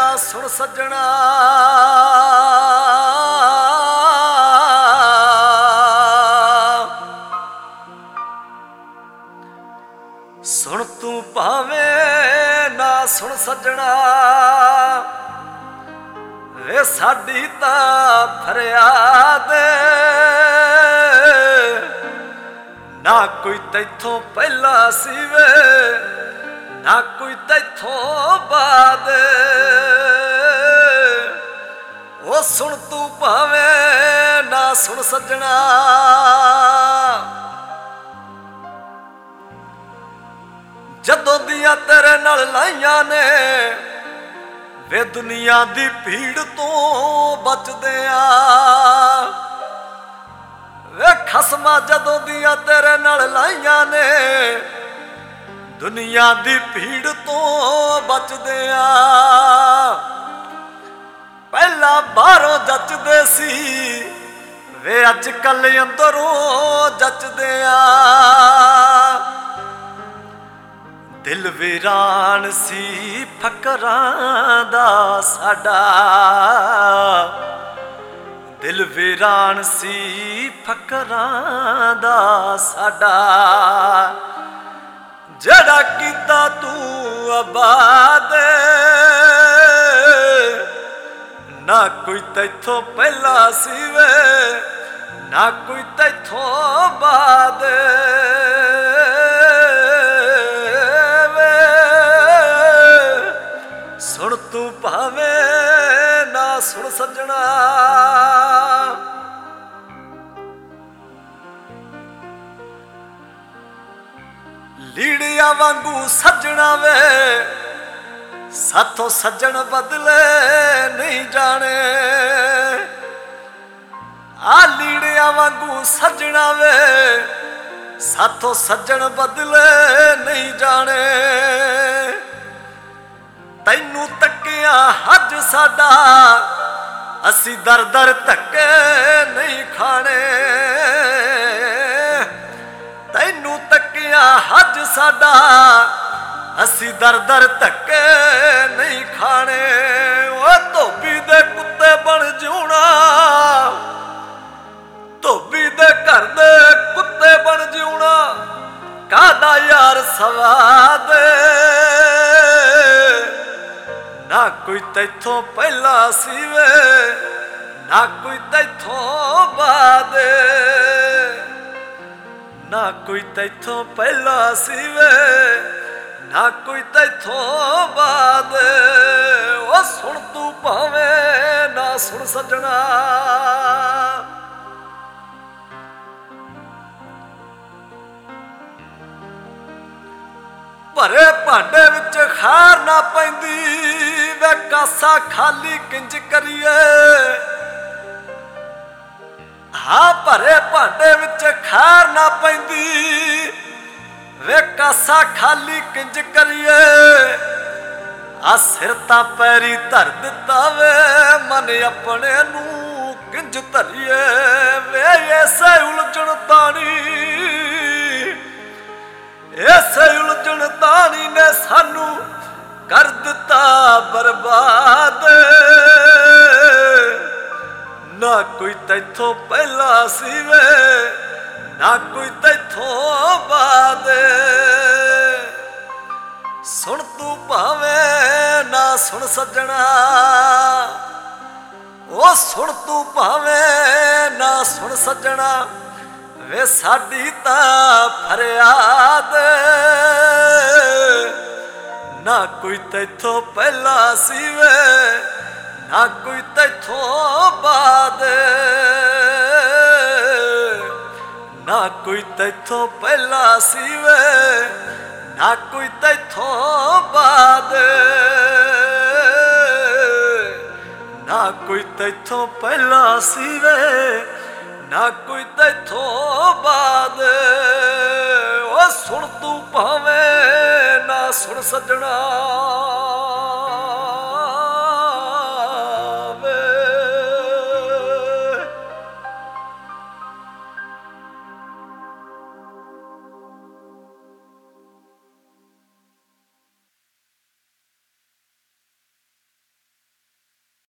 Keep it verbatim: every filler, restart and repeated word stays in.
सुन सजना सुन तू भावे ना सुन सजना वे साडी तां फरियाद ना कोई तैथों पहला सी वे ना कोई तैथों बाद ओ सुन तू भावे ना सुन सजना जदों दियां तेरे नाल लाइयां ने वे दुनिया दी भीड़ तो बचदे आ वे खसमा जदों दियां तेरे नाल लाइयां ने दुनिया दी भीड़ तो बचदे आ पहला बाहरों जचदे सी वे अज कल अंदरों जचदे आ दिल वीरान सी फकरां दा साडा दिल वीरान सी फकरां दा साडा जड़ा कीता तू आबाद ना कोई तैथों पहला सी वे ना कोई तैथों बाद सुन तू भावे ना सुन सजना लीड़िया वांगू सजना वे साथों सज्जन बदले नहीं जाने आ लीड़िया वांगू सजना वे साथों सज्जन बदले नहीं जाने तैनू तकिया हज साडा असी दर दर धक्के नहीं खाने तैनू तकिया हज साडा असी दर दर धक्के नहीं खाने ओ धोबी दे कुत्ते बन जूना धोबी दे घर दे कुत्ते बन जूना कादा यार सवाद ना कोई तैथों पहला सी वे ना कोई तैथों बाद ना कोई तैथों पहला सी वे ना कोई तैथों बाद ओ सुन तू भावे ना सुन सजना भरे भांडे विच खार ना पैंदी वे कासा खाली किंज करिए हाँ भरे भांडे विच खार ना पैंदी वे कासा खाली किंज करिए आ सिर तां पैरी धर दिता वे मन अपने नू किंज धरिए वे ऐसे उलझन तानी ऐसे उलझन तानी ने सानू कर दिता बर्बाद ना कोई तैथों पहला सी वे ना कोई तैथों बाद सुन तू भावे ना सुन सजना ओ सुन तू भावे ना सुन सजना वे साडी तां फरियाद ना कोई तैथों पहला सी वे ना कोई तैथों बाद ना कोई तैथों पहला सी वे ना कोई तैथों बाद ना कोई तैथों पहला सी वे ना कोई तैथों बाद ओ सुन तू भावे ना सुन सजना।